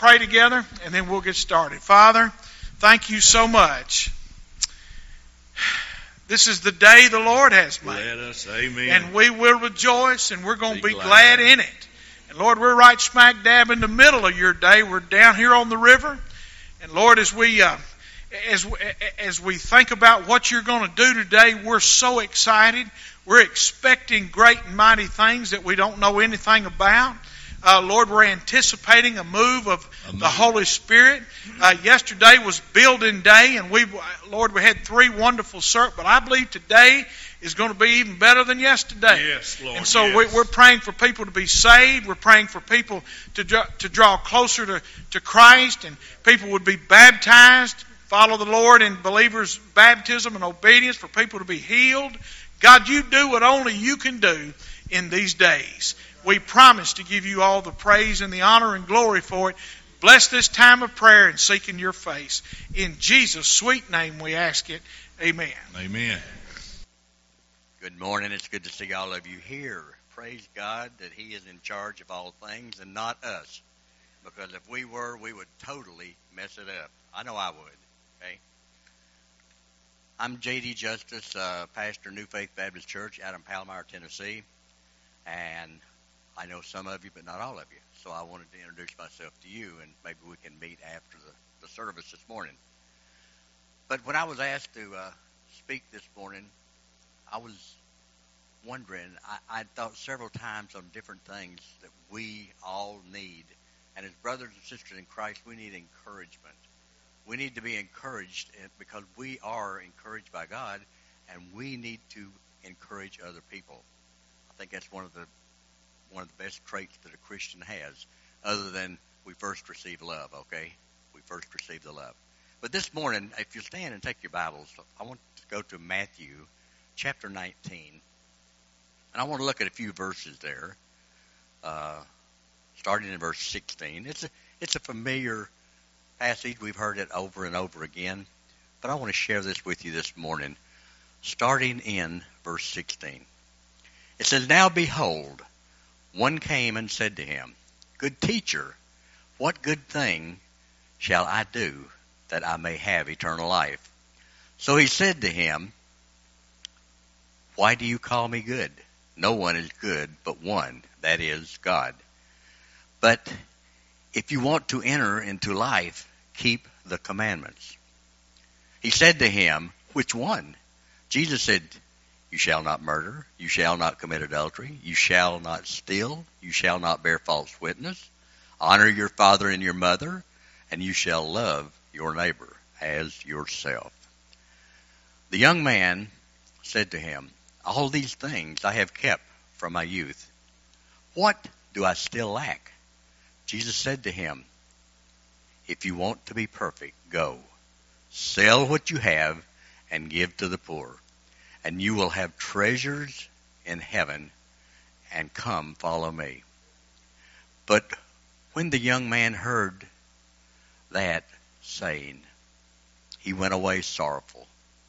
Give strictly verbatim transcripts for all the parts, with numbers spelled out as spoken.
pray together, and then we'll get started. Father, thank you so much. This is the day the Lord has made. Let us, amen. And we will rejoice, and we're going to Be be glad. glad in it. And Lord, we're right smack dab in the middle of your day. We're down here on the river. And Lord, as we uh, as as we think about what you're going to do today, we're so excited. We're expecting great and mighty things that we don't know anything about. Uh, Lord, we're anticipating a move of Amen. the Holy Spirit. Uh, yesterday was building day, and we, Lord, we had three wonderful services, but I believe today is going to be even better than yesterday. Yes, Lord. And so yes. we, we're praying for people to be saved. We're praying for people to draw, to draw closer to, to Christ, and people would be baptized, follow the Lord in believers' baptism and obedience, for people to be healed. God, you do what only you can do in these days. We promise to give you all the praise and the honor and glory for it. Bless this time of prayer and seeking your face. In Jesus' sweet name we ask it. Amen. Amen. Good morning. It's good to see all of you here. Praise God that He is in charge of all things and not us. Because if we were, we would totally mess it up. I know I would. Okay. I'm J D Justice, uh, pastor, New Faith Baptist Church out in Palmyra, Tennessee. And I know some of you, but not all of you. So I wanted to introduce myself to you, and maybe we can meet after the, the service this morning. But when I was asked to uh, speak this morning, I was wondering, I, I thought several times on different things that we all need. And as brothers and sisters in Christ, we need encouragement. We need to be encouraged because we are encouraged by God, and we need to encourage other people. I think that's one of the one of the best traits that a Christian has, other than we first receive love, okay? We first receive the love. But this morning, if you stand and take your Bibles, I want to go to Matthew chapter nineteen. And I want to look at a few verses there, uh, starting in verse sixteen. It's a, it's a familiar passage. We've heard it over and over again. But I want to share this with you this morning, starting in verse sixteen. It says, "Now behold, one came and said to him, Good teacher, what good thing shall I do that I may have eternal life? So he said to him, Why do you call me good? No one is good but one, that is God. But if you want to enter into life, keep the commandments. He said to him, Which one? Jesus said, You shall not murder, you shall not commit adultery, you shall not steal, you shall not bear false witness, honor your father and your mother, and you shall love your neighbor as yourself. The young man said to him, All these things I have kept from my youth. What do I still lack? Jesus said to him, If you want to be perfect, go, sell what you have and give to the poor, and you will have treasures in heaven, and come follow me. But when the young man heard that saying, he went away sorrowful,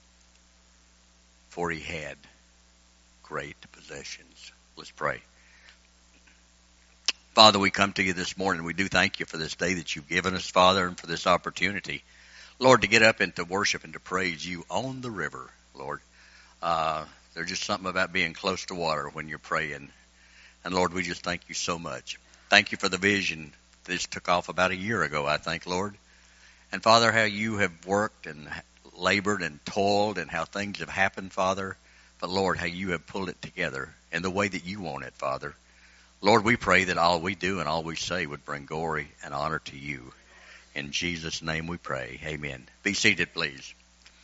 for he had great possessions." Let's pray. Father, we come to you this morning. We do thank you for this day that you've given us, Father, and for this opportunity, Lord, to get up and to worship and to praise you on the river, Lord. Uh, there's just something about being close to water when you're praying. And Lord, we just thank you so much. Thank you for the vision. This took off about a year ago, I think, Lord. And Father, how you have worked and labored and toiled and how things have happened, Father. But Lord, how you have pulled it together in the way that you want it, Father. Lord, we pray that all we do and all we say would bring glory and honor to you. In Jesus' name we pray. Amen. Be seated, please.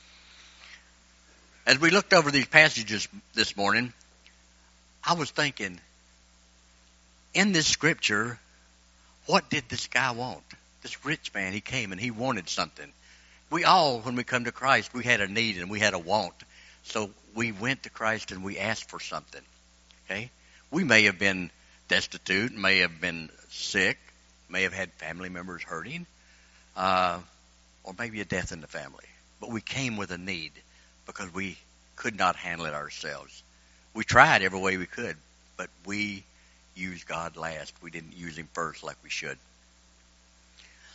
As we looked over these passages this morning, I was thinking, in this scripture, what did this guy want? This rich man, he came and he wanted something. We all, when we come to Christ, we had a need and we had a want. So we went to Christ and we asked for something. Okay? We may have been destitute, may have been sick, may have had family members hurting, uh, or maybe a death in the family. But we came with a need because we could not handle it ourselves. We tried every way we could, but we used God last. We didn't use him first like we should.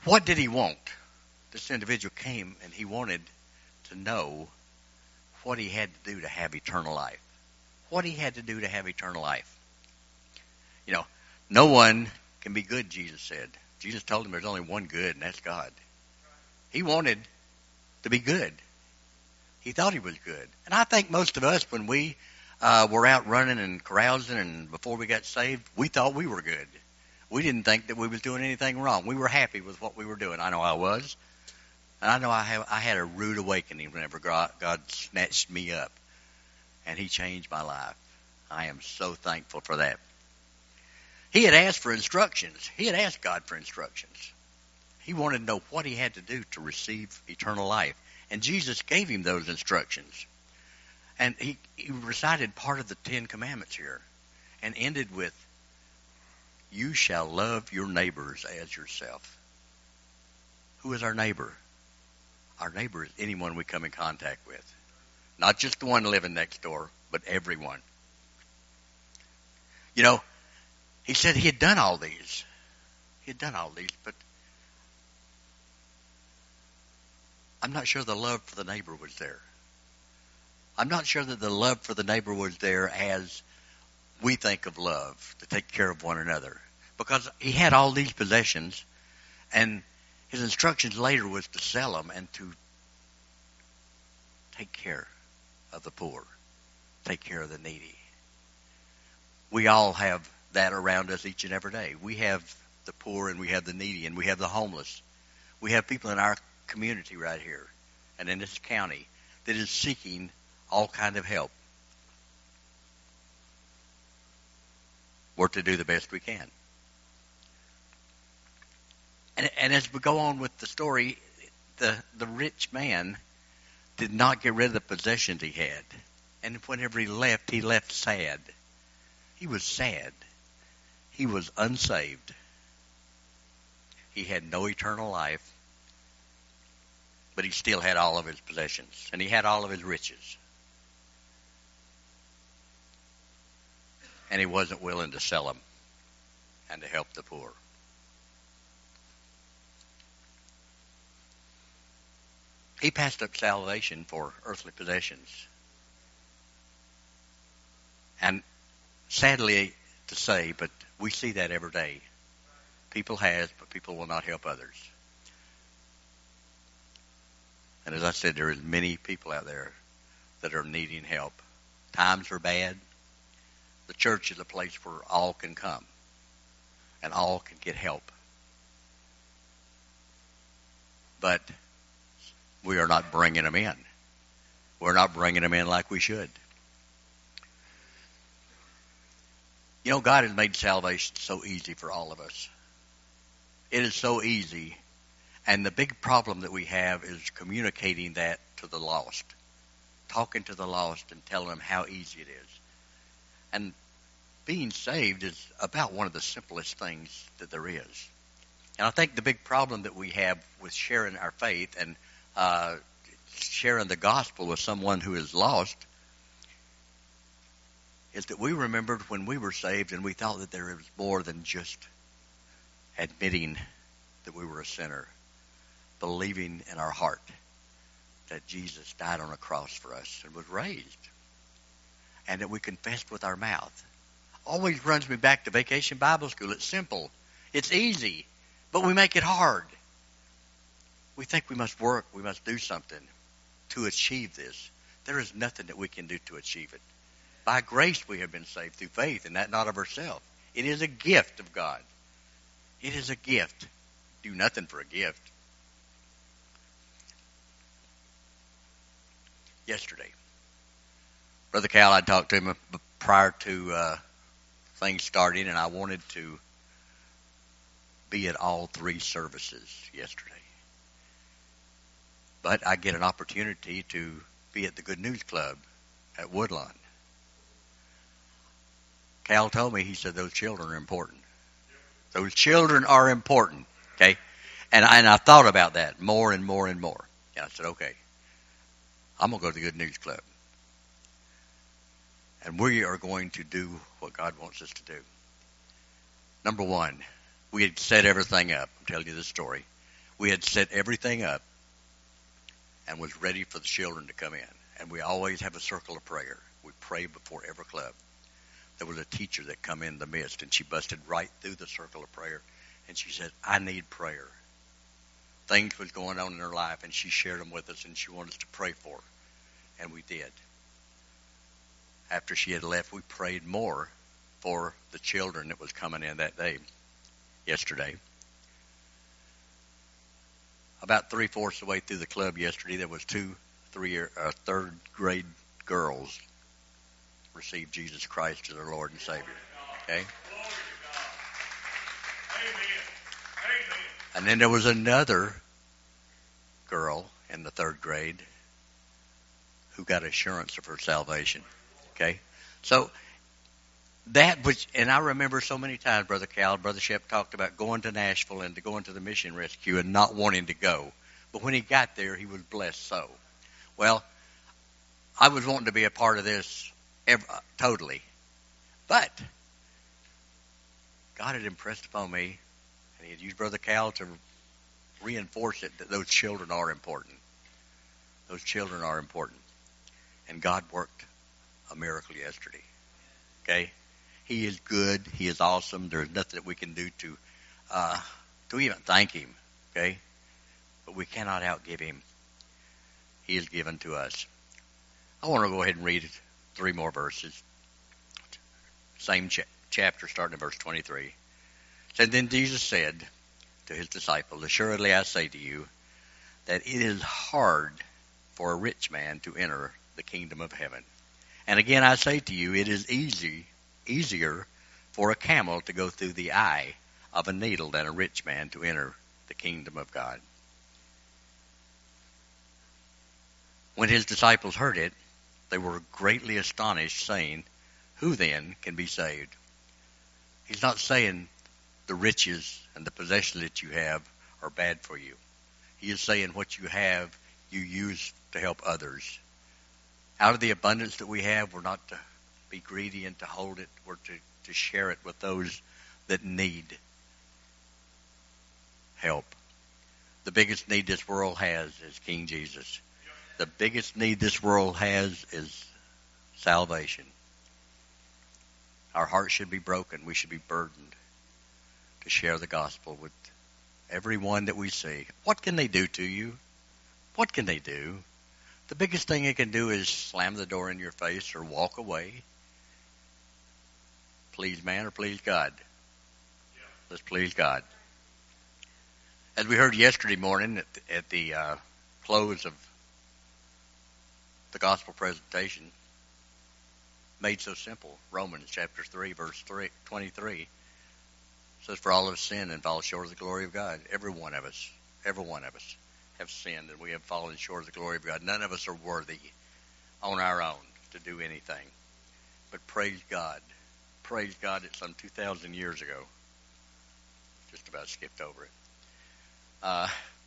What did he want? This individual came and he wanted to know what he had to do to have eternal life. What he had to do to have eternal life. You know, no one can be good, Jesus said. Jesus told him there's only one good, and that's God. He wanted to be good. He thought he was good. And I think most of us, when we uh, were out running and carousing and before we got saved, we thought we were good. We didn't think that we was doing anything wrong. We were happy with what we were doing. I know I was. And I know I, have, I had a rude awakening whenever God, God snatched me up. And he changed my life. I am so thankful for that. He had asked for instructions. He had asked God for instructions. He wanted to know what he had to do to receive eternal life. And Jesus gave him those instructions. And he, he recited part of the Ten Commandments here and ended with, you shall love your neighbors as yourself. Who is our neighbor? Our neighbor is anyone we come in contact with. Not just the one living next door, but everyone. You know, he said he had done all these. He had done all these, but I'm not sure the love for the neighbor was there. I'm not sure that the love for the neighbor was there as we think of love, to take care of one another. Because he had all these possessions, and his instructions later was to sell them and to take care of the poor, take care of the needy. We all have that around us each and every day. We have the poor and we have the needy and we have the homeless. We have people in our community right here and in this county that is seeking all kind of help. We're to do the best we can. And, and as we go on with the story, the, the rich man did not get rid of the possessions he had. And whenever he left, he left sad. He was sad. He was unsaved. He had no eternal life. But he still had all of his possessions. And he had all of his riches. And he wasn't willing to sell them and to help the poor. He passed up salvation for earthly possessions. And sadly to say, but we see that every day. People has, but people will not help others. And as I said, there is many people out there that are needing help. Times are bad. The church is a place where all can come and all can get help. But we are not bringing them in. We're not bringing them in like we should. You know, God has made salvation so easy for all of us. It is so easy. And the big problem that we have is communicating that to the lost. Talking to the lost and telling them how easy it is. And being saved is about one of the simplest things that there is. And I think the big problem that we have with sharing our faith and uh, sharing the gospel with someone who is lost is that we remembered when we were saved and we thought that there was more than just admitting that we were a sinner, believing in our heart that Jesus died on a cross for us and was raised, and that we confessed with our mouth. Always runs me back to Vacation Bible School. It's simple. It's easy, but we make it hard. We think we must work, we must do something to achieve this. There is nothing that we can do to achieve it. By grace we have been saved through faith, and that not of ourselves. It is a gift of God. It is a gift. Do nothing for a gift. Yesterday, Brother Cal, I talked to him prior to uh, things starting, and I wanted to be at all three services yesterday. But I get an opportunity to be at the Good News Club at Woodlawn. Cal told me, he said, those children are important. Those children are important, okay? And I, and I thought about that more and more and more. And I said, okay, I'm going to go to the Good News Club. And we are going to do what God wants us to do. Number one, we had set everything up. I'm telling you this story. we had set everything up and was ready for the children to come in. And we always have a circle of prayer. We pray before every club. There was a teacher that come in the midst, and she busted right through the circle of prayer. And she said, I need prayer. Things was going on in her life, and she shared them with us, and she wanted us to pray for her. And we did. After she had left, we prayed more for the children that was coming in that day, yesterday. About three-fourths of the way through the club yesterday, there was two three or uh, third grade girls received Jesus Christ as their Lord and Savior. Okay? And then there was another girl in the third grade who got assurance of her salvation. Okay? So that was, and I remember so many times, Brother Cal, Brother Shep talked about going to Nashville and to going to the mission rescue and not wanting to go. But when he got there, he was blessed so. Well, I was wanting to be a part of this every, uh, totally. But God had impressed upon me, and he had used Brother Cal to reinforce it, that those children are important. Those children are important. And God worked a miracle yesterday. Okay? He is good. He is awesome. There's nothing that we can do to uh, to even thank him. Okay? But we cannot outgive him. He is given to us. I want to go ahead and read three more verses. Same ch- chapter, starting at verse twenty-three. It said, Then Jesus said to his disciples, Assuredly I say to you, that it is hard for a rich man to enter the kingdom of heaven. And again I say to you, it is easy, easier for a camel to go through the eye of a needle than a rich man to enter the kingdom of God. When his disciples heard it, they were greatly astonished, saying, Who then can be saved? He's not saying the riches and the possessions that you have are bad for you. He is saying what you have, you use to help others. Out of the abundance that we have, we're not to be greedy and to hold it. We're to, to share it with those that need help. The biggest need this world has is King Jesus. The biggest need this world has is salvation. Our hearts should be broken. We should be burdened to share the gospel with everyone that we see. What can they do to you? What can they do? The biggest thing they can do is slam the door in your face or walk away. Please man or please God? Let's please God. As we heard yesterday morning at the, at the uh, close of the gospel presentation, made so simple. Romans chapter three, verse three, twenty-three says, For all have sinned and fall short of the glory of God. Every one of us, every one of us have sinned and we have fallen short of the glory of God. None of us are worthy on our own to do anything. But praise God. Praise God that some two thousand years ago, just about skipped over it, uh,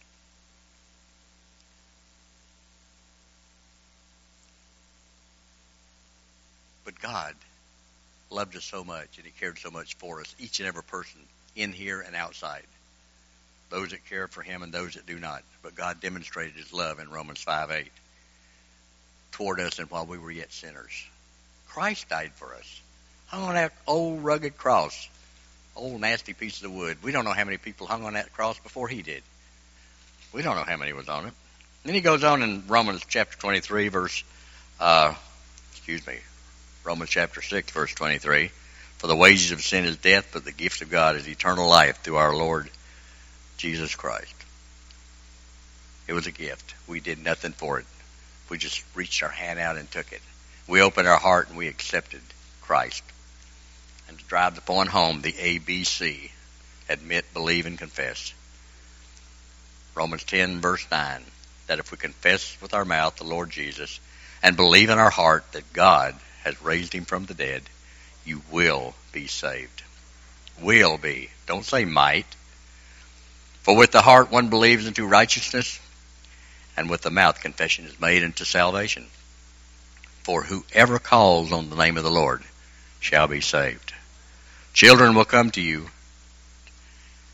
But God loved us so much, and he cared so much for us, each and every person in here and outside, those that care for him and those that do not. But God demonstrated his love in Romans five eight toward us, and while we were yet sinners. Christ died for us. Hung on that old rugged cross, old nasty piece of wood. We don't know how many people hung on that cross before he did. We don't know how many was on it. Then he goes on in Romans chapter twenty-three, verse, uh, excuse me, Romans chapter six, verse twenty-three. For the wages of sin is death, but the gift of God is eternal life through our Lord Jesus Christ. It was a gift. We did nothing for it. We just reached our hand out and took it. We opened our heart and we accepted Christ. And to drive the point home, the A B C, admit, believe, and confess. Romans ten, verse nine, that if we confess with our mouth the Lord Jesus and believe in our heart that God has raised him from the dead, you will be saved. Will be. Don't say might. For with the heart one believes unto righteousness, and with the mouth confession is made unto salvation. For whoever calls on the name of the Lord shall be saved. Children will come to you,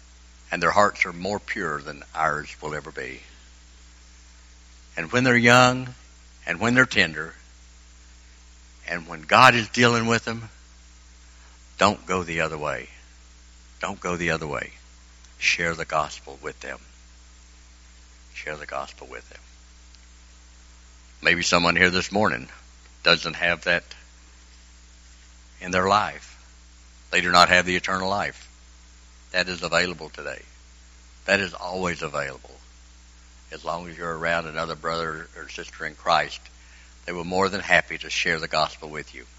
and their hearts are more pure than ours will ever be. And when they're young, and when they're tender, and when God is dealing with them, don't go the other way. Don't go the other way. Share the gospel with them. Share the gospel with them. Maybe someone here this morning doesn't have that in their life. They do not have the eternal life. That is available today. That is always available. As long as you're around another brother or sister in Christ, they were more than happy to share the gospel with you.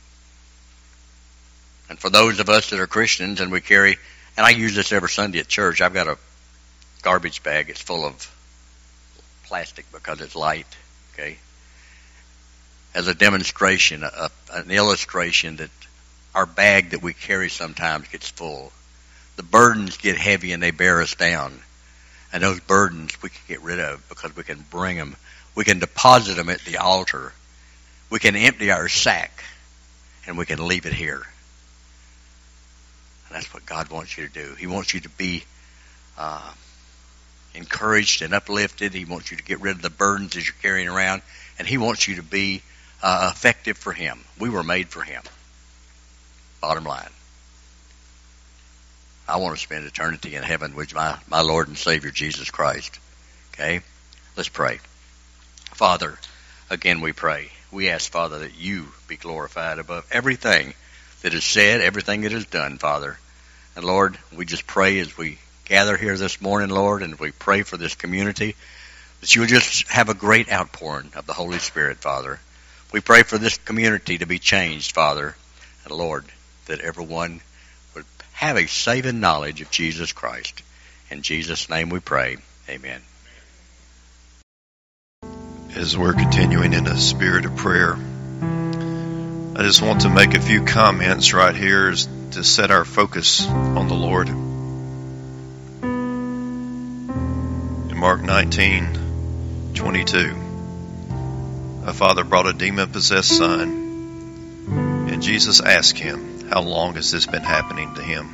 And for those of us that are Christians and we carry, and I use this every Sunday at church, I've got a garbage bag. It's full of plastic because it's light, okay? As a demonstration, a, an illustration that our bag that we carry sometimes gets full. The burdens get heavy and they bear us down. And those burdens we can get rid of because we can bring them. We can deposit them at the altar. We can empty our sack and we can leave it here. And that's what God wants you to do. He wants you to be uh, encouraged and uplifted. He wants you to get rid of the burdens that you're carrying around. And He wants you to be uh, effective for Him. We were made for Him. Bottom line. I want to spend eternity in heaven with my, my Lord and Savior, Jesus Christ. Okay? Let's pray. Father, again we pray. We ask, Father, that You be glorified above everything that is said, everything that is done, Father. And Lord, we just pray as we gather here this morning, Lord, and we pray for this community, that You will just have a great outpouring of the Holy Spirit, Father. We pray for this community to be changed, Father. And Lord, that everyone would have a saving knowledge of Jesus Christ. In Jesus' name we pray. Amen. As we're continuing in a spirit of prayer, I just want to make a few comments right here to set our focus on the Lord. In Mark nineteen twenty-two, a father brought a demon-possessed son, and Jesus asked him, how long has this been happening to him?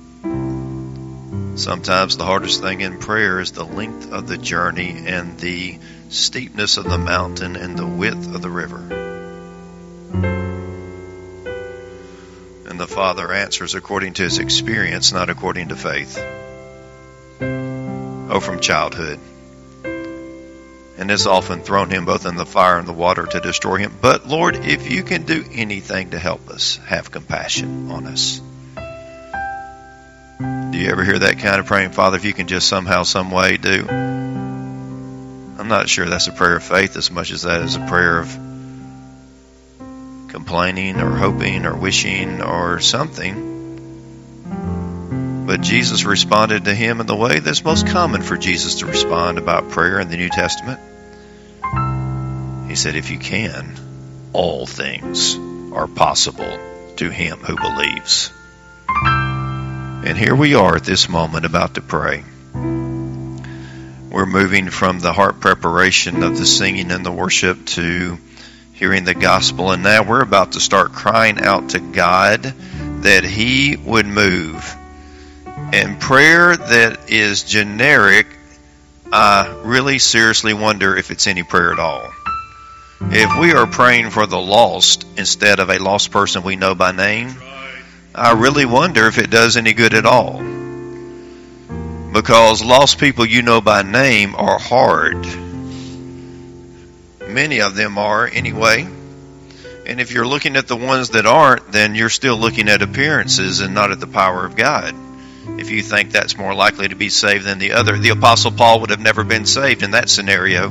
Sometimes the hardest thing in prayer is the length of the journey and the steepness of the mountain and the width of the river. And the father answers according to his experience, not according to faith. Oh, from childhood. And it's often thrown him both in the fire and the water to destroy him. But Lord, if You can do anything to help us, have compassion on us. Do you ever hear that kind of praying? Father, if You can just somehow, some way do. I'm not sure that's a prayer of faith as much as that is a prayer of complaining or hoping or wishing or something. But Jesus responded to him in the way that's most common for Jesus to respond about prayer in the New Testament. He said, if you can, all things are possible to him who believes. And here we are at this moment about to pray. We're moving from the heart preparation of the singing and the worship to hearing the gospel. And now we're about to start crying out to God that He would move. And prayer that is generic, I really seriously wonder if it's any prayer at all. If we are praying for the lost instead of a lost person we know by name, I really wonder if it does any good at all. Because lost people you know by name are hard. Many of them are anyway. And if you're looking at the ones that aren't, then you're still looking at appearances and not at the power of God. If you think that's more likely to be saved than the other. The Apostle Paul would have never been saved in that scenario.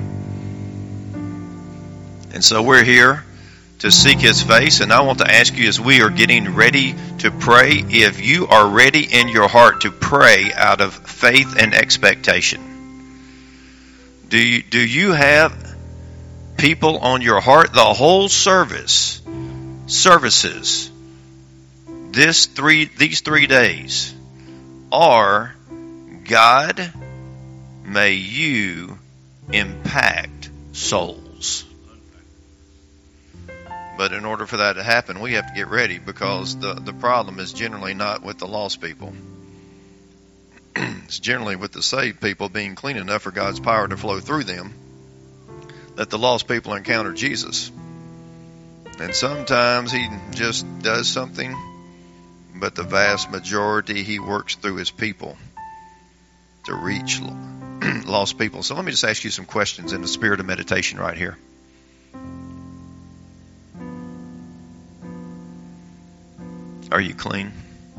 And so we're here to seek His face. And I want to ask you, as we are getting ready to pray, if you are ready in your heart to pray out of faith and expectation. Do you, do you have people on your heart? The whole service, services, this three, these three days are, God, may You impact souls. But in order for that to happen, we have to get ready, because the, the problem is generally not with the lost people. it's generally with the saved people being clean enough for God's power to flow through them that the lost people encounter Jesus. And sometimes he just does something, but the vast majority he works through his people to reach lost people. So let me just ask you some questions in the spirit of meditation right here. Are you clean?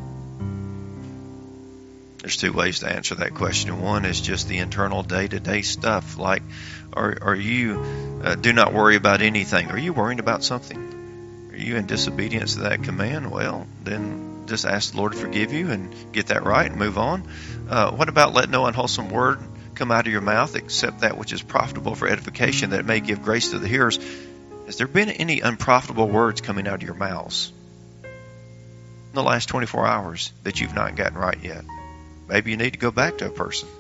There's two ways to answer that question. One is just the internal day-to-day stuff. Like, are, are you, uh, do not worry about anything. Are you worrying about something? Are you in disobedience to that command? Well, then just ask the Lord to forgive you and get that right and move on. Uh, what about let no unwholesome word come out of your mouth except that which is profitable for edification, that it may give grace to the hearers? Has there been any unprofitable words coming out of your mouths in the last twenty-four hours that you've not gotten right yet? Maybe you need to go back to a person.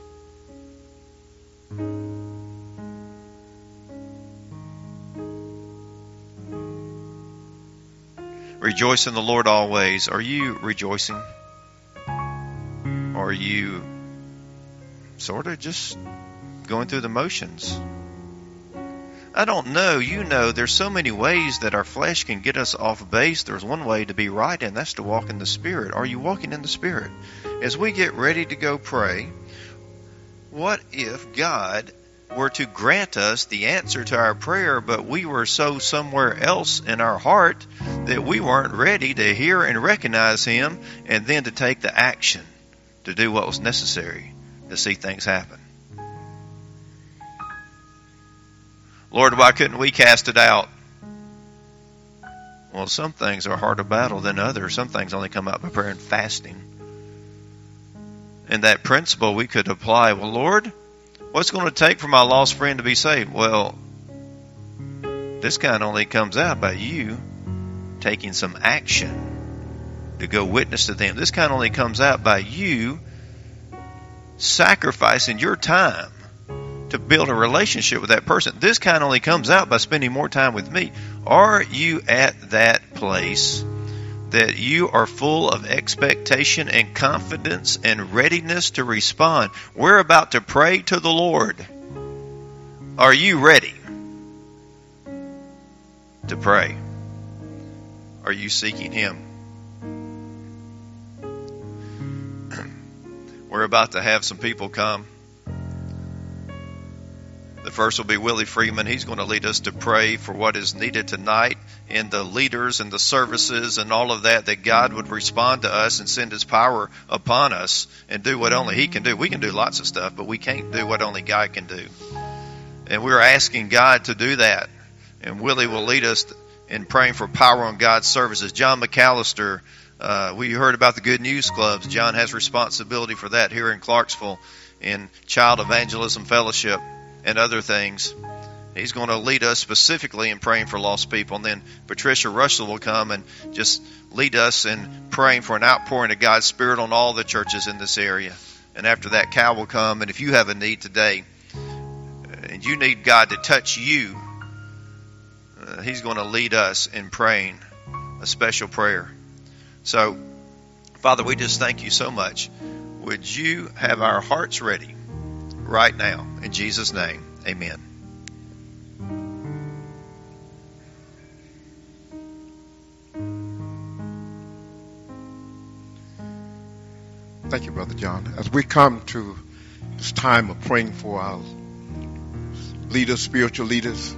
Rejoice in the Lord always. Are you rejoicing? Or are you sort of just going through the motions? I don't know. You know, there's so many ways that our flesh can get us off base. There's one way to be right, and that's to walk in the Spirit. Are you walking in the Spirit? As we get ready to go pray, what if God were to grant us the answer to our prayer, but we were so somewhere else in our heart that we weren't ready to hear and recognize Him and then to take the action to do what was necessary to see things happen? Lord, why couldn't we cast it out? Well, some things are harder to battle than others. Some things only come out by prayer and fasting. And that principle we could apply. Well, Lord, what's going to take for my lost friend to be saved? Well, this kind only comes out by you taking some action to go witness to them. This kind only comes out by you sacrificing your time to build a relationship with that person. This kind only comes out by spending more time with me. Are you at that place that you are full of expectation and confidence and readiness to respond? We're about to pray to the Lord. Are you ready to pray? Are you seeking Him? We're about to have some people come. The first will be Willie Freeman. He's going to lead us to pray for what is needed tonight in the leaders and the services and all of that, that God would respond to us and send His power upon us and do what only He can do. We can do lots of stuff, but we can't do what only God can do. And we're asking God to do that. And Willie will lead us in praying for power on God's services. John McAllister, uh, we heard about the Good News Clubs. John has responsibility for that here in Clarksville in Child Evangelism Fellowship and other things. He's going to lead us specifically in praying for lost people. And then Patricia Russell will come and just lead us in praying for an outpouring of God's Spirit on all the churches in this area. And after that, Cal will come. And if you have a need today and you need God to touch you, uh, He's going to lead us in praying a special prayer. So, Father, we just thank You so much. Would You have our hearts ready right now? In Jesus' name, amen. Thank you, Brother John. As we come to this time of praying for our leaders, spiritual leaders,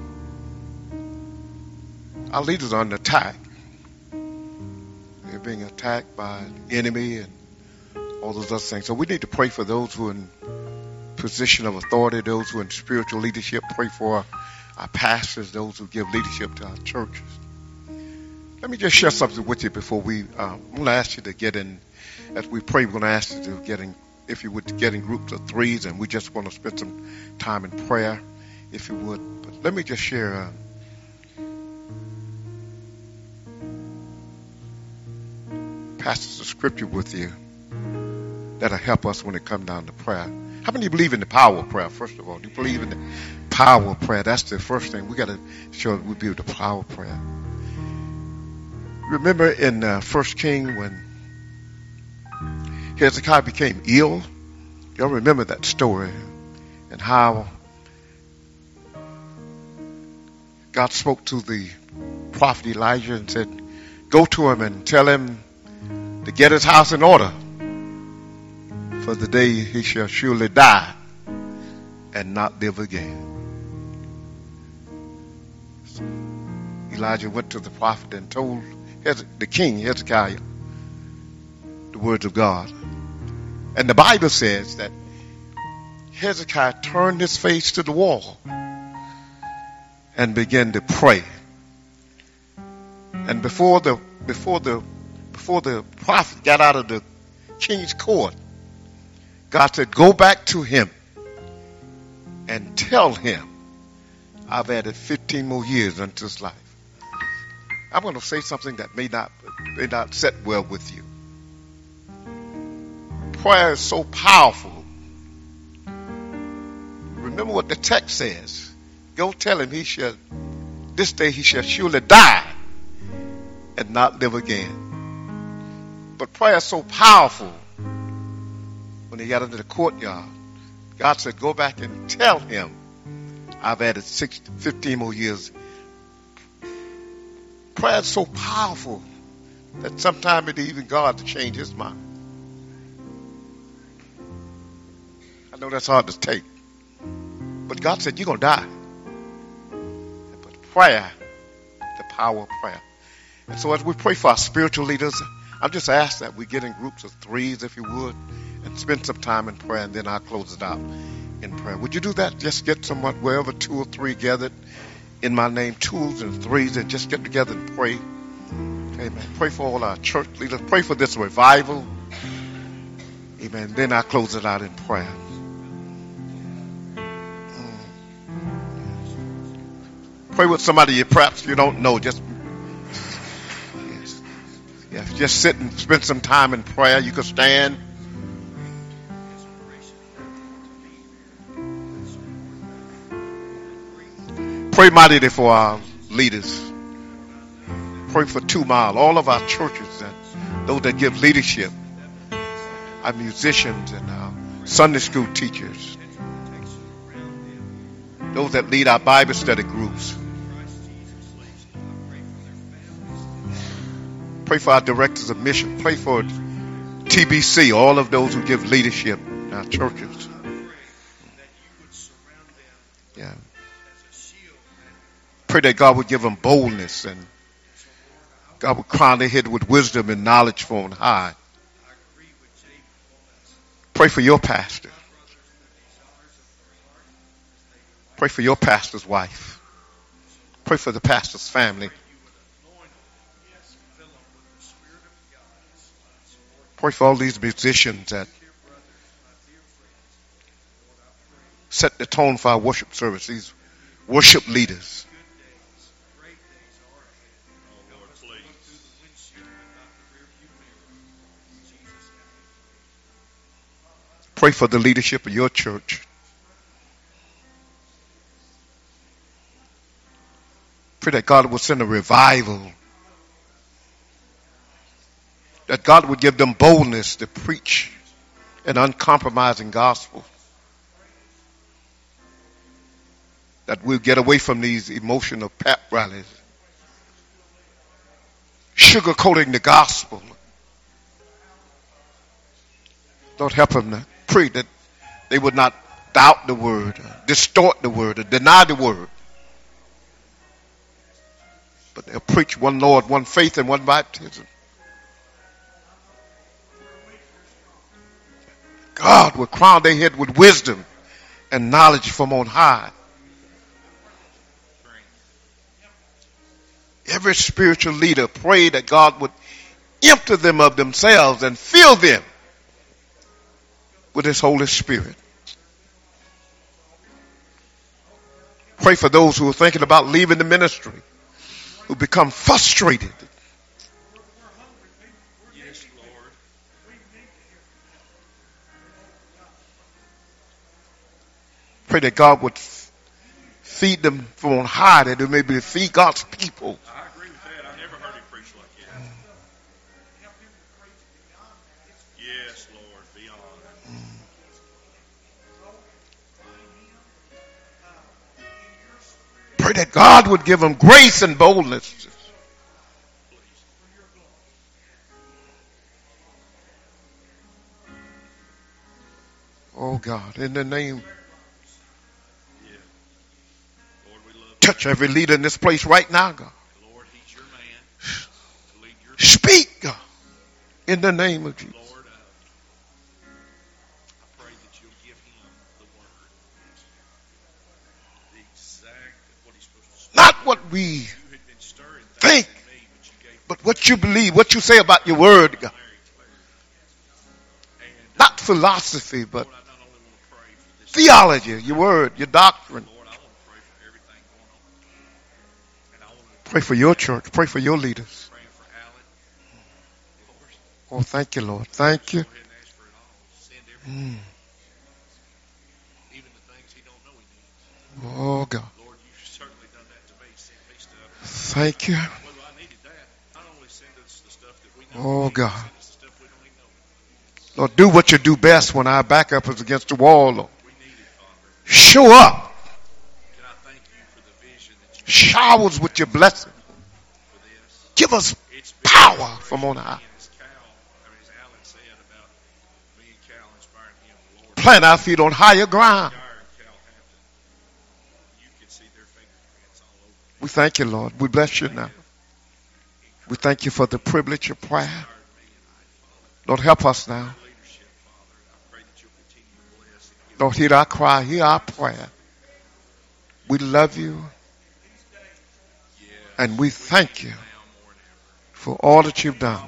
our leaders are under attack. They're being attacked by the enemy and all those other things. So we need to pray for those who are in position of authority, those who are in spiritual leadership. Pray for our pastors, those who give leadership to our churches. Let me just share something with you before we, uh, I'm going to ask you to get in, as we pray, we're going to ask you to get in, if you would, to get in groups of threes, and we just want to spend some time in prayer, if you would. But let me just share uh, passages of scripture with you that'll help us when it comes down to prayer. How many of you believe in the power of prayer, first of all? Do you believe in the power of prayer? That's the first thing. We got to show that we believe the power of prayer. Remember in uh, First King when Hezekiah became ill, Y'all remember that story and how God spoke to the prophet Elijah and said, go to him and tell him to get his house in order, for the day he shall surely die and not live again. So Elijah went to the prophet and told the king Hezekiah the words of God. And the Bible says that Hezekiah turned his face to the wall and began to pray. And before the before the before the prophet got out of the king's court, God said, go back to him and tell him I've added fifteen more years unto his life. I'm going to say something that may not may not sit well with you. Prayer is so powerful. Remember what the text says. Go tell him he shall, this day he shall surely die and not live again. But prayer is so powerful. When he got into the courtyard, God said, go back and tell him I've added six, fifteen more years. Prayer is so powerful that sometimes it even God to change his mind. I know that's hard to take. But God said, you're going to die. But prayer, the power of prayer. And so as we pray for our spiritual leaders, I'm just asked that we get in groups of threes, if you would, and spend some time in prayer, and then I'll close it out in prayer. Would you do that? Just get someone, wherever two or three gathered in my name, twos and threes, and just get together and pray. Amen. Pray for all our church leaders. Pray for this revival. Amen. Then I'll close it out in prayer. Pray with somebody you perhaps you don't know. Just yes, yes, just sit and spend some time in prayer. You can stand. Pray mightily for our leaders. Pray for Two Mile, all of our churches, and those that give leadership, our musicians and our Sunday school teachers, those that lead our Bible study groups. Pray for our directors of mission. Pray for T B C, all of those who give leadership in our churches. Yeah. Pray that God would give them boldness and God would crown their head with wisdom and knowledge from on high. Pray for your pastor. Pray for your pastor's wife. Pray for the pastor's family. Pray for all these musicians that set the tone for our worship service, these worship leaders. Pray for the leadership of your church. Pray that God would send a revival. That God would give them boldness to preach an uncompromising gospel. That we'll get away from these emotional pep rallies, sugarcoating the gospel. Lord, help them to pray that they would not doubt the word, or distort the word, or deny the word. But they'll preach one Lord, one faith, and one baptism. God will crown their head with wisdom and knowledge from on high. Every spiritual leader pray that God would empty them of themselves and fill them with His Holy Spirit. Pray for those who are thinking about leaving the ministry, who become frustrated. Yes, Lord. Pray that God would feed them from on high, that they may be feed God's people. I agree with that. I never heard him preach like that. Yes, Lord, beyond. Pray that God would give them grace and boldness. Oh God, in the name, touch every leader in this place right now, God. Speak, God, in the name of Jesus. Not what we think, but what you believe, what you say about your word, God. Not philosophy, but theology, your word, your doctrine. Pray for your church. Pray for your leaders. Oh, thank you, Lord. Thank you. Mm. Oh, God. Thank you. Oh, God. Lord, do what you do best when our back up is against the wall, Lord. Show up. Showers with your blessing. Give us power from on high. Plant our feet on higher ground. We thank you, Lord. We bless you now. We thank you for the privilege of prayer. Lord, help us now. Lord, hear our cry, hear our prayer. We love you. And we thank you for all that you've done.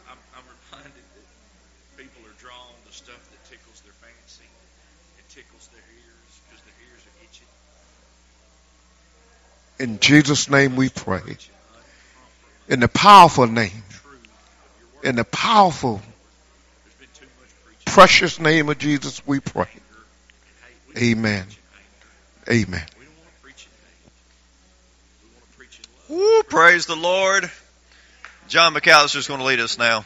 In Jesus' name we pray. In the powerful name. In the powerful, precious name of Jesus we pray. Amen. Amen. Woo, praise the Lord. John McAllister is going to lead us now.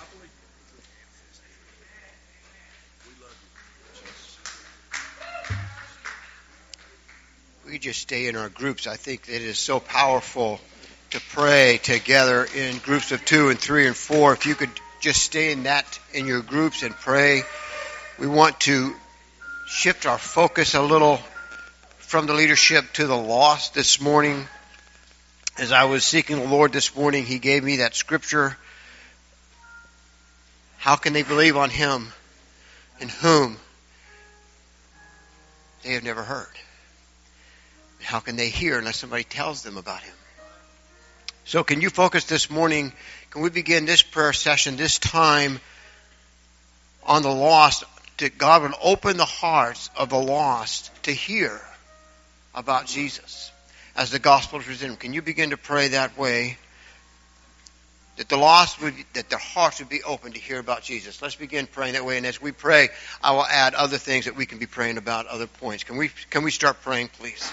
We just stay in our groups. I think it is so powerful to pray together in groups of two and three and four. If you could just stay in that in your groups and pray. We want to shift our focus a little from the leadership to the lost this morning. As I was seeking the Lord this morning, He gave me that scripture. How can they believe on Him in whom they have never heard? How can they hear unless somebody tells them about Him? So can you focus this morning? Can we begin this prayer session, this time on the lost, that God would open the hearts of the lost to hear about Jesus as the gospel is presented? Can you begin to pray that way? That the lost would, that their hearts would be open to hear about Jesus. Let's begin praying that way. And as we pray, I will add other things that we can be praying about, other points. Can we, can we start praying, please?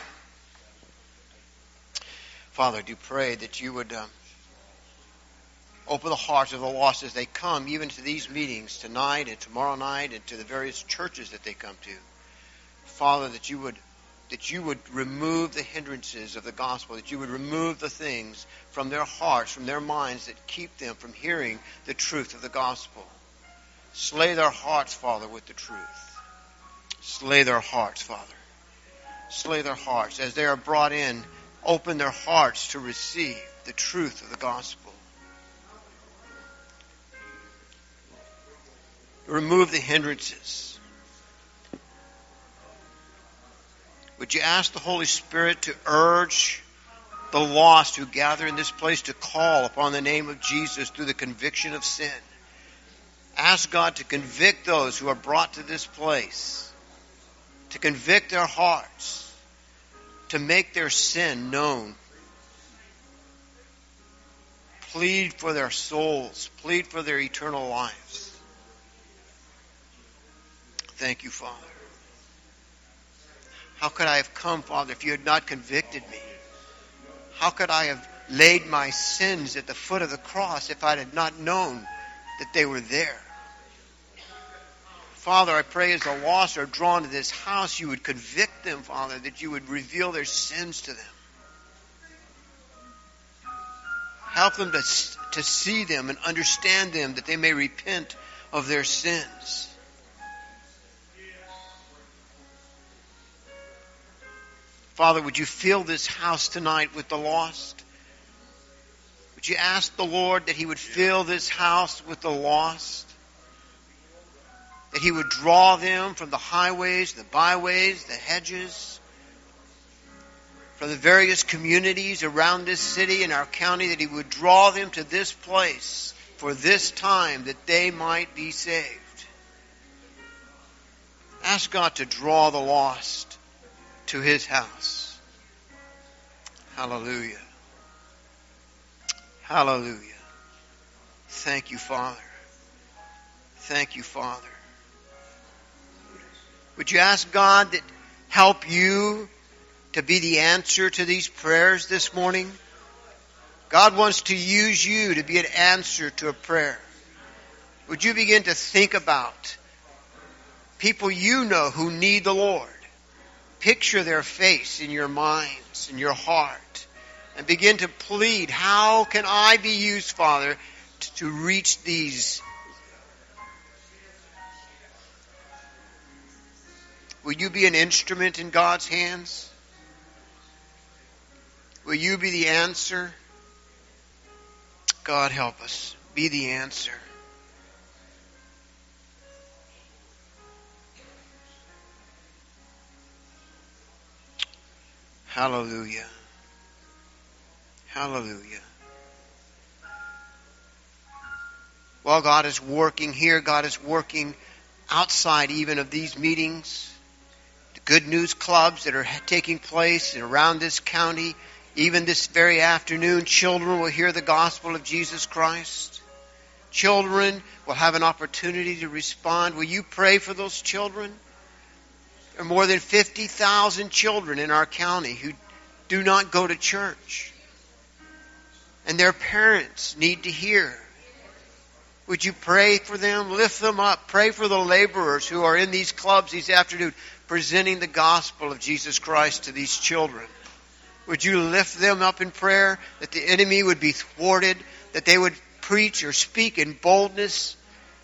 Father, I do pray that you would um, open the hearts of the lost as they come even to these meetings tonight and tomorrow night and to the various churches that they come to. Father, that you would that you would remove the hindrances of the gospel, that you would remove the things from their hearts, from their minds that keep them from hearing the truth of the gospel. Slay their hearts, Father, with the truth. Slay their hearts, Father. Slay their hearts. As they are brought in, open their hearts to receive the truth of the gospel. Remove the hindrances. Would you ask the Holy Spirit to urge the lost who gather in this place to call upon the name of Jesus through the conviction of sin? Ask God to convict those who are brought to this place, to convict their hearts, to make their sin known. Plead for their souls. Plead for their eternal lives. Thank you, Father. How could I have come, Father, if you had not convicted me? How could I have laid my sins at the foot of the cross if I had not known that they were there? Father, I pray as the lost are drawn to this house, you would convict them, Father, that you would reveal their sins to them. Help them to, to see them and understand them, that they may repent of their sins. Father, would you fill this house tonight with the lost? Would you ask the Lord that He would fill this house with the lost? That He would draw them from the highways, the byways, the hedges, from the various communities around this city and our county, that He would draw them to this place for this time, that they might be saved. Ask God to draw the lost to His house. Hallelujah. Hallelujah. Thank you, Father. Thank you, Father. Would you ask God that help you to be the answer to these prayers this morning? God wants to use you to be an answer to a prayer. Would you begin to think about people you know who need the Lord? Picture their face in your minds, in your heart, and begin to plead, how can I be used, Father, to reach these? Will you be an instrument in God's hands? Will you be the answer? God help us. Be the answer. Hallelujah. Hallelujah. Well, God is working here. God is working outside even of these meetings. The good news clubs that are taking place around this county. Even this very afternoon, children will hear the gospel of Jesus Christ. Children will have an opportunity to respond. Will you pray for those children? There are more than fifty thousand children in our county who do not go to church. And their parents need to hear. Would you pray for them? Lift them up. Pray for the laborers who are in these clubs this afternoon presenting the gospel of Jesus Christ to these children. Would you lift them up in prayer, that the enemy would be thwarted, that they would preach or speak in boldness?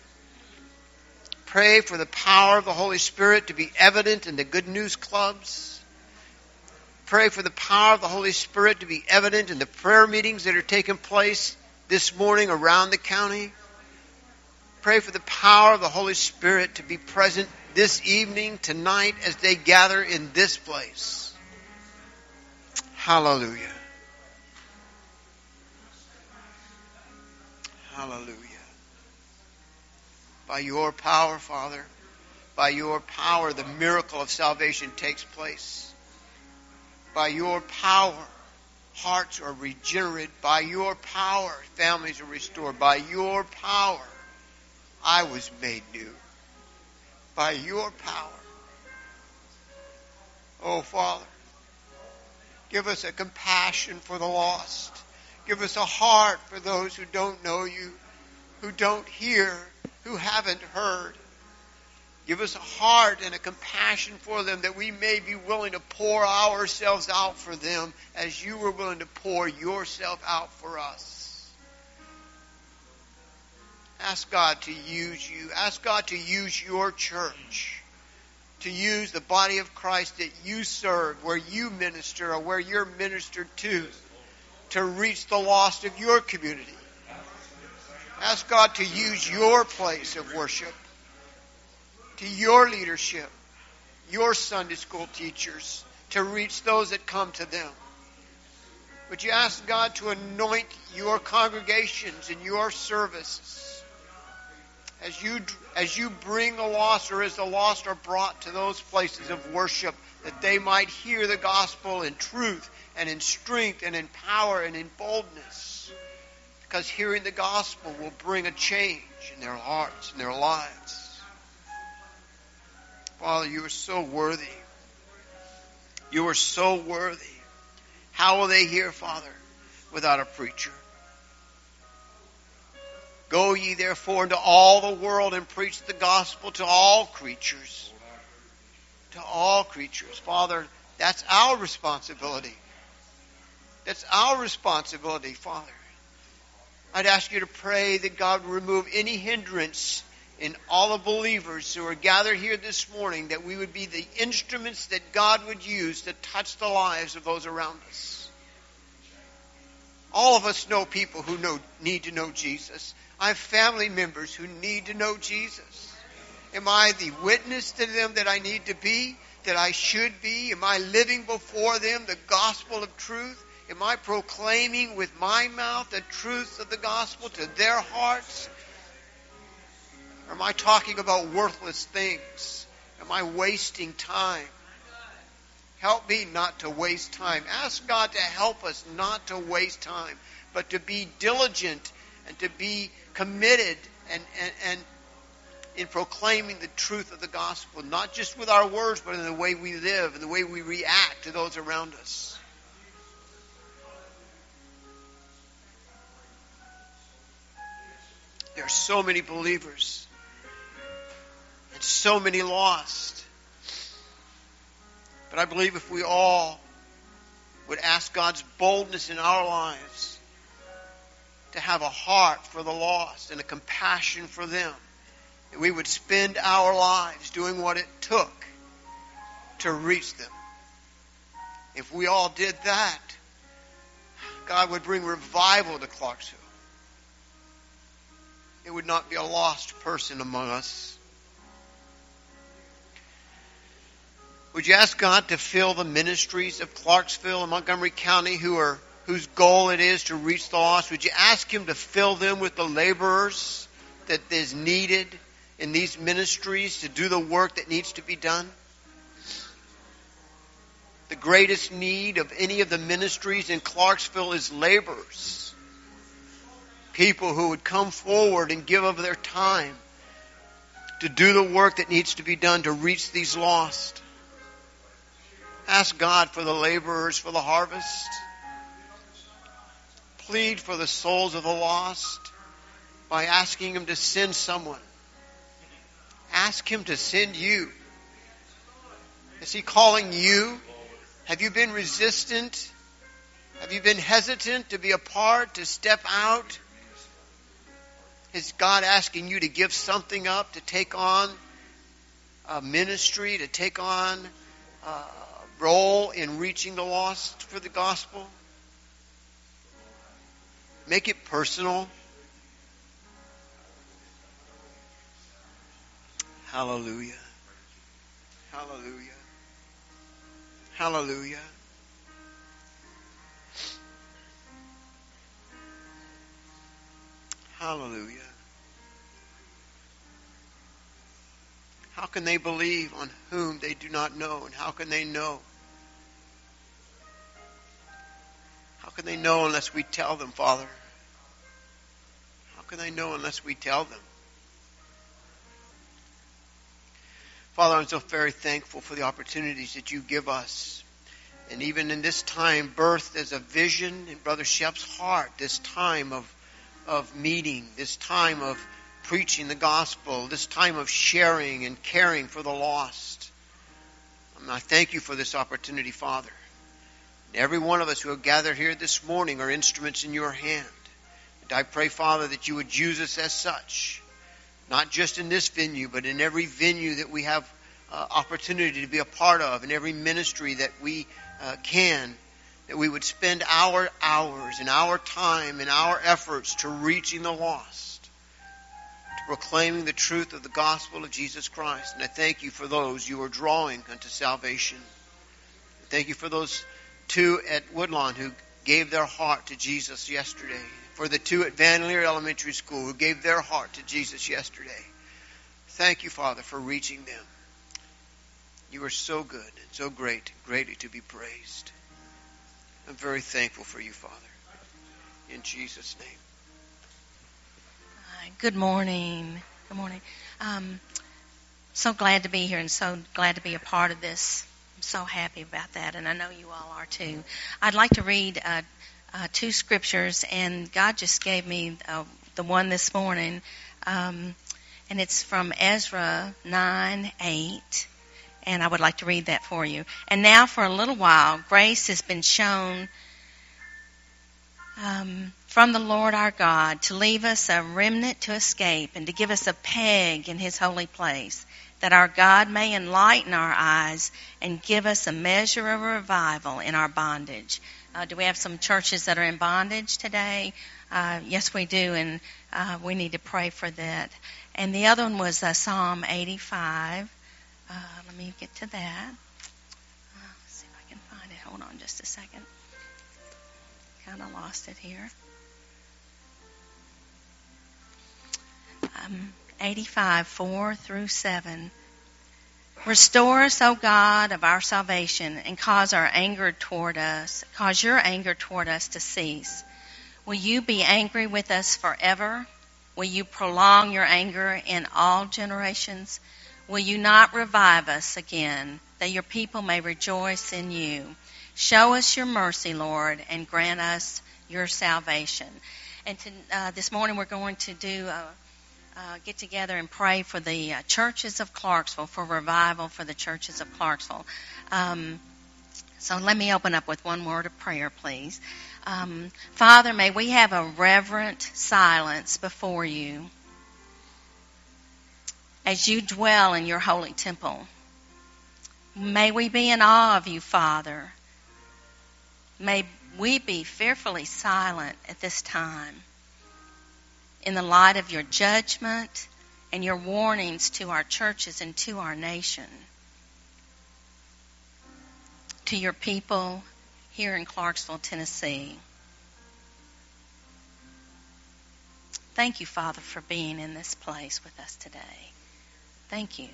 Pray for the power of the Holy Spirit to be evident in the good news clubs. Pray for the power of the Holy Spirit to be evident in the prayer meetings that are taking place this morning around the county. Pray for the power of the Holy Spirit to be present this evening, tonight, as they gather in this place. Hallelujah. Hallelujah. By your power, Father, by your power, the miracle of salvation takes place. By your power, hearts are regenerated. By your power, families are restored. By your power, I was made new. By your power. Oh, Father, give us a compassion for the lost. Give us a heart for those who don't know you, who don't hear, who haven't heard. Give us a heart and a compassion for them, that we may be willing to pour ourselves out for them as you were willing to pour yourself out for us. Ask God to use you. Ask God to use your church, to use the body of Christ that you serve, where you minister or where you're ministered to, to reach the lost of your community. Ask God to use your place of worship, to your leadership, your Sunday school teachers, to reach those that come to them. Would you ask God to anoint your congregations and your services as you as you bring the lost, or as the lost are brought to those places of worship, that they might hear the gospel in truth and in strength and in power and in boldness. Because hearing the gospel will bring a change in their hearts and their lives. Father, you are so worthy. You are so worthy. How will they hear, Father, without a preacher? Go ye therefore into all the world and preach the gospel to all creatures. To all creatures. Father, that's our responsibility. That's our responsibility, Father. I'd ask you to pray that God would remove any hindrance in all the believers who are gathered here this morning, that we would be the instruments that God would use to touch the lives of those around us. All of us know people who know, need to know Jesus. I have family members who need to know Jesus. Am I the witness to them that I need to be, that I should be? Am I living before them the gospel of truth? Am I proclaiming with my mouth the truth of the gospel to their hearts? Or am I talking about worthless things? Am I wasting time? Help me not to waste time. Ask God to help us not to waste time, but to be diligent and to be committed and, and, and in proclaiming the truth of the gospel, not just with our words, but in the way we live and the way we react to those around us. There are so many believers and so many lost. But I believe if we all would ask God's boldness in our lives to have a heart for the lost and a compassion for them, that we would spend our lives doing what it took to reach them. If we all did that, God would bring revival to Clarksville. There would not be a lost person among us. Would you ask God to fill the ministries of Clarksville and Montgomery County who are whose goal it is to reach the lost? Would you ask Him to fill them with the laborers that is needed in these ministries to do the work that needs to be done? The greatest need of any of the ministries in Clarksville is laborers. People who would come forward and give of their time to do the work that needs to be done to reach these lost. Ask God for the laborers for the harvest. Plead for the souls of the lost by asking Him to send someone. Ask Him to send you. Is He calling you? Have you been resistant? Have you been hesitant to be a part, to step out? Is God asking you to give something up, to take on a ministry, to take on a role in reaching the lost for the gospel? Make it personal. Hallelujah. Hallelujah. Hallelujah. Hallelujah. How can they believe on whom they do not know? And how can they know? How can they know unless we tell them, Father? How can they know unless we tell them? Father, I'm so very thankful for the opportunities that you give us. And even in this time, birthed as a vision in Brother Shep's heart, this time of of meeting, this time of preaching the gospel, this time of sharing and caring for the lost. And I thank you for this opportunity, Father. And every one of us who have gathered here this morning are instruments in your hand. And I pray, Father, that you would use us as such, not just in this venue, but in every venue that we have uh, opportunity to be a part of, in every ministry that we uh, can, that we would spend our hours and our time and our efforts to reaching the lost, to proclaiming the truth of the gospel of Jesus Christ. And I thank you for those you are drawing unto salvation. Thank you for those two at Woodlawn who gave their heart to Jesus yesterday. For the two at Van Leer Elementary School who gave their heart to Jesus yesterday. Thank you, Father, for reaching them. You are so good and so great, greatly to be praised. I'm very thankful for you, Father. In Jesus' name. Hi, good morning. Good morning. Um, so glad to be here and so glad to be a part of this. I'm so happy about that, and I know you all are too. I'd like to read uh, uh, two scriptures, and God just gave me uh, the one this morning, um, and it's from Ezra nine eight. And I would like to read that for you. And now for a little while, grace has been shown um, from the Lord our God, to leave us a remnant to escape and to give us a peg in his holy place, that our God may enlighten our eyes and give us a measure of revival in our bondage. Uh, do we have some churches that are in bondage today? Uh, yes, we do, and uh, we need to pray for that. And the other one was uh, Psalm eighty-five. Uh, let me get to that. Uh, let's see if I can find it. Hold on just a second. Kind of lost it here. Um, eighty-five, four through seven. Restore us, O God of our salvation, and cause our anger toward us, cause your anger toward us to cease. Will you be angry with us forever? Will you prolong your anger in all generations? Will you not revive us again, that your people may rejoice in you? Show us your mercy, Lord, and grant us your salvation. And to, uh, this morning we're going to do a Uh, get together and pray for the uh, churches of Clarksville, for revival for the churches of Clarksville. Um, so let me open up with one word of prayer, please. Um, Father, may we have a reverent silence before you as you dwell in your holy temple. May we be in awe of you, Father. May we be fearfully silent at this time, in the light of your judgment and your warnings to our churches and to our nation, to your people here in Clarksville, Tennessee. Thank you, Father, for being in this place with us today. Thank you.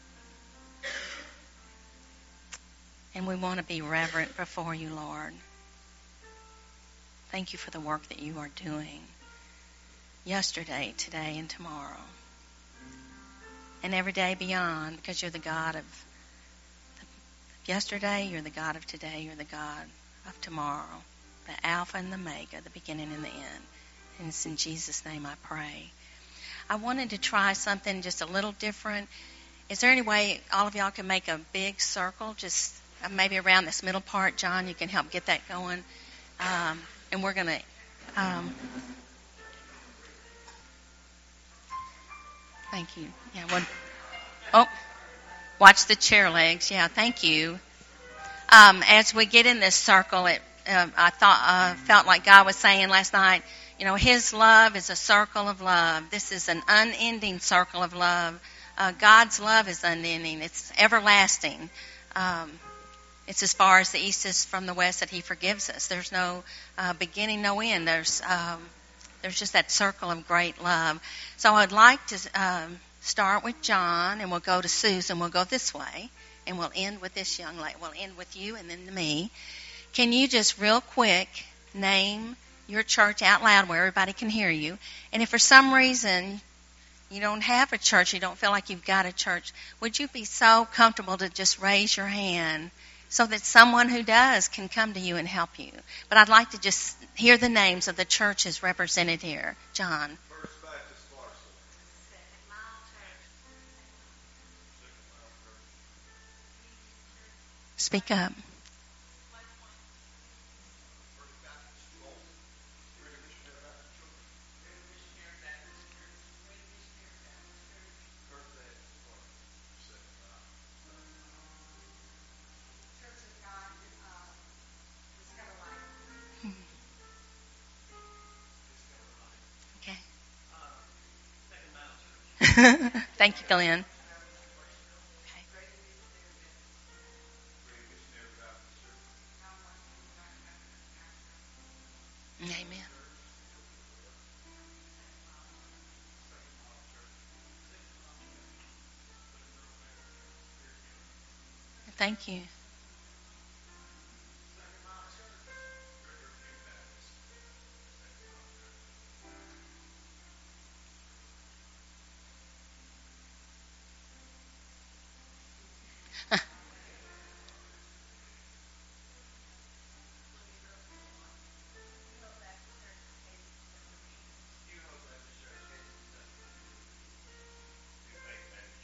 And we want to be reverent before you, Lord. Thank you for the work that you are doing yesterday, today, and tomorrow, and every day beyond, because you're the God of yesterday, you're the God of today, you're the God of tomorrow, the Alpha and the Omega, the beginning and the end. And it's in Jesus' name I pray. I wanted to try something just a little different. Is there any way all of y'all can make a big circle, just maybe around this middle part? John, you can help get that going. Um, and we're going to... Um, Thank you. Yeah. One. Oh, watch the chair legs. Yeah. Thank you. Um, as we get in this circle, it uh, I thought uh, felt like God was saying last night. You know, His love is a circle of love. This is an unending circle of love. Uh, God's love is unending. It's everlasting. Um, it's as far as the east is from the west that He forgives us. There's no uh, beginning, no end. There's um, There's just that circle of great love. So I'd like to um, start with John, and we'll go to Susan. We'll go this way, and we'll end with this young lady. We'll end with you and then to me. Can you just real quick name your church out loud where everybody can hear you? And if for some reason you don't have a church, you don't feel like you've got a church, would you be so comfortable to just raise your hand so that someone who does can come to you and help you? But I'd like to just hear the names of the churches represented here. John. First Baptist Clarksville. Speak up. Thank you, Glenn. Okay. Amen. Thank you.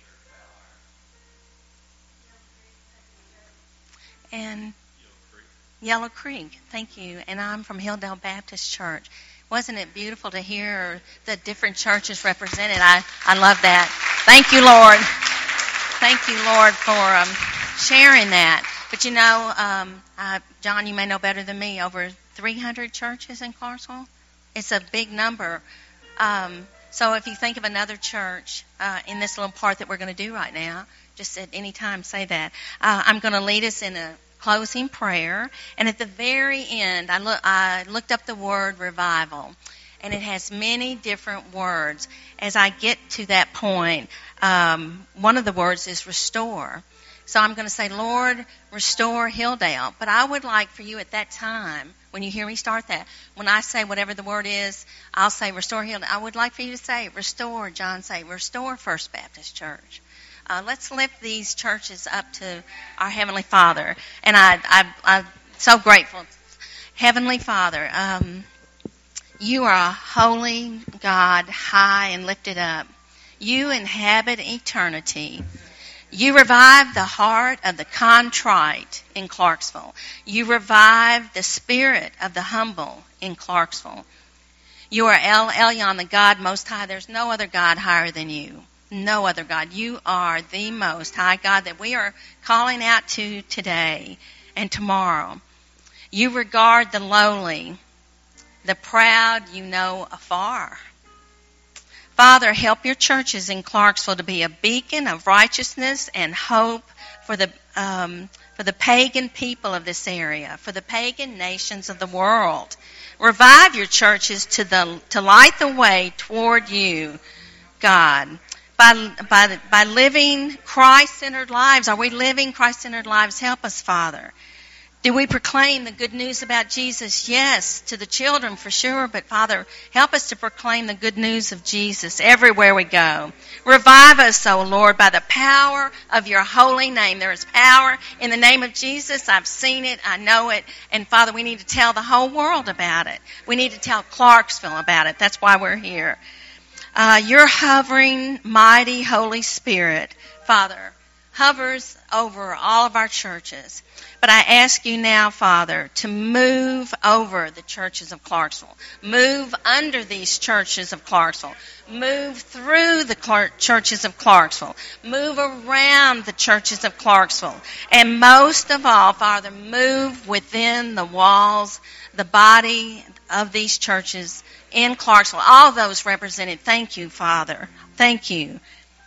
And Yellow Creek. Thank you. And I'm from Hilldale Baptist Church. Wasn't it beautiful to hear the different churches represented? I, I love that. Thank you, Lord. Thank you, Lord, for um, sharing that. But you know, um, uh, John, you may know better than me, over three hundred churches in Clarksville. It's a big number. Um, so if you think of another church uh, in this little part that we're going to do right now, just at any time say that. Uh, I'm going to lead us in a closing prayer. And at the very end, I, look, I looked up the word revival. And it has many different words. As I get to that point, um, one of the words is restore. So I'm going to say, Lord, restore Hilldale. But I would like for you at that time, when you hear me start that, when I say whatever the word is, I'll say restore Hilldale. I would like for you to say restore, John say, restore First Baptist Church. Uh, let's lift these churches up to our Heavenly Father. And I, I, I'm so grateful. Heavenly Father, um, you are a holy God, high and lifted up. You inhabit eternity. You revive the heart of the contrite in Clarksville. You revive the spirit of the humble in Clarksville. You are El Elyon, the God Most High. There's no other God higher than you. No other God. You are the Most High God that we are calling out to today and tomorrow. You regard the lowly, the proud you know afar. Father, help your churches in Clarksville to be a beacon of righteousness and hope for the um, for the pagan people of this area, for the pagan nations of the world. Revive your churches to the to light the way toward you, God. By, by, by living Christ-centered lives. Are we living Christ-centered lives? Help us, Father. Do we proclaim the good news about Jesus? Yes, to the children for sure, but Father, help us to proclaim the good news of Jesus everywhere we go. Revive us, O Lord, by the power of your holy name. There is power in the name of Jesus. I've seen it. I know it. And Father, we need to tell the whole world about it. We need to tell Clarksville about it. That's why we're here. Uh, your hovering, mighty Holy Spirit, Father, hovers over all of our churches. But I ask you now, Father, to move over the churches of Clarksville. Move under these churches of Clarksville. Move through the Clark- churches of Clarksville. Move around the churches of Clarksville. And most of all, Father, move within the walls, the body of these churches in Clarksville. All those represented. Thank you, Father. Thank you.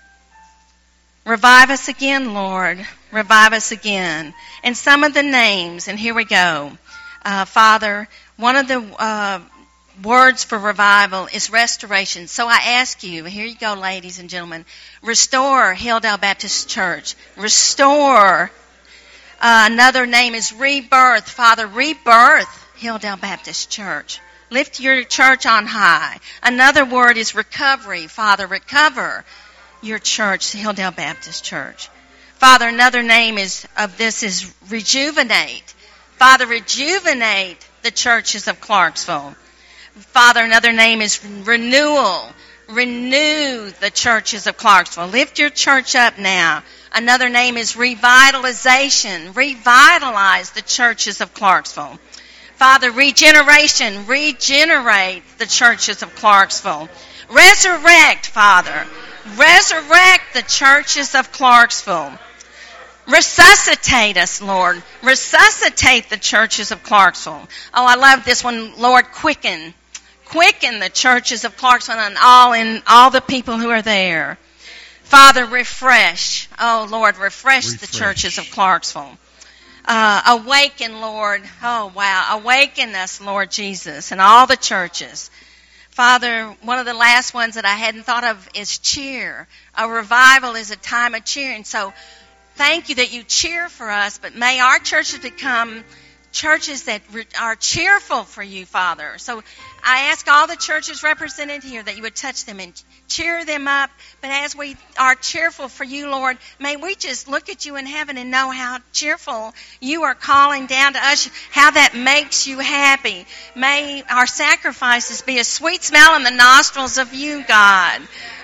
Revive us again, Lord. Revive us again. And some of the names, and here we go. Uh, Father, one of the uh, words for revival is restoration. So I ask you, here you go, ladies and gentlemen, restore Hilldale Baptist Church. Restore. Uh, another name is rebirth. Father, rebirth Hilldale Baptist Church. Lift your church on high. Another word is recovery. Father, recover your church, Hilldale Baptist Church. Father, another name is of this is rejuvenate. Father, rejuvenate the churches of Clarksville. Father, another name is renewal. Renew the churches of Clarksville. Lift your church up now. Another name is revitalization. Revitalize the churches of Clarksville. Father, regeneration. Regenerate the churches of Clarksville. Resurrect, Father. Resurrect the churches of Clarksville. Resuscitate us, Lord. Resuscitate the churches of Clarksville. Oh, I love this one, Lord. Quicken. Quicken the churches of Clarksville and all in all the people who are there. Father, refresh. Oh, Lord, refresh, refresh. the churches of Clarksville. Uh, awaken, Lord. Oh, wow. Awaken us, Lord Jesus, and all the churches. Father, one of the last ones that I hadn't thought of is cheer. A revival is a time of cheering. So thank you that you cheer for us, but may our churches become churches that are cheerful for you, Father. So I ask all the churches represented here that you would touch them and cheer them up. But as we are cheerful for you, Lord, may we just look at you in heaven and know how cheerful you are calling down to us, how that makes you happy. May our sacrifices be a sweet smell in the nostrils of you, God.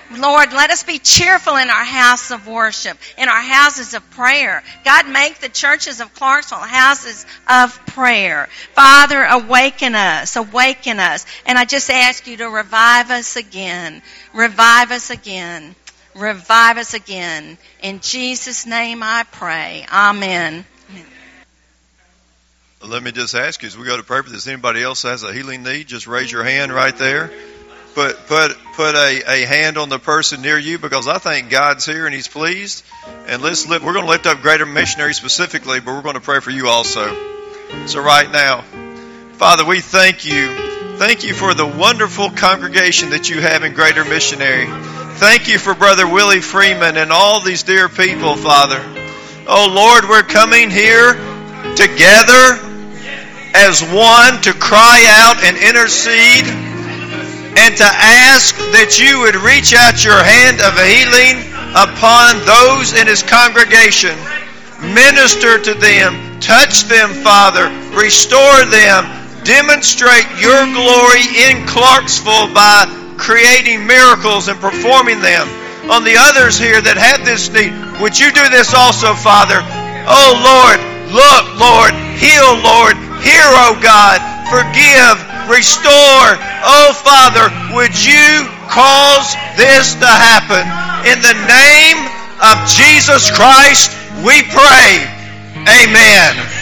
Lord, let us be cheerful in our house of worship, in our houses of prayer. God, make the churches of Clarksville houses of prayer. Father, awaken us, awaken us. And I just ask you to revive us again. Revive us again. Revive us again. In Jesus' name I pray. Amen. Let me just ask you, as we go to prayer, if there's anybody else that has a healing need, just raise your hand right there. Put put put a, a hand on the person near you, because I think God's here and He's pleased. And let's lift, we're going to lift up Greater Missionary specifically, but we're going to pray for you also. So right now, Father, we thank you. Thank you for the wonderful congregation that you have in Greater Missionary. Thank you for Brother Willie Freeman and all these dear people, Father. Oh Lord, we're coming here together as one to cry out and intercede, and to ask that you would reach out your hand of healing upon those in His congregation. Minister to them. Touch them, Father. Restore them. Demonstrate your glory in Clarksville by creating miracles and performing them. On the others here that have this need, would you do this also, Father? Oh, Lord, look, Lord, heal, Lord, hear, oh God, forgive, restore. Oh, Father, would you cause this to happen? In the name of Jesus Christ, we pray. Amen.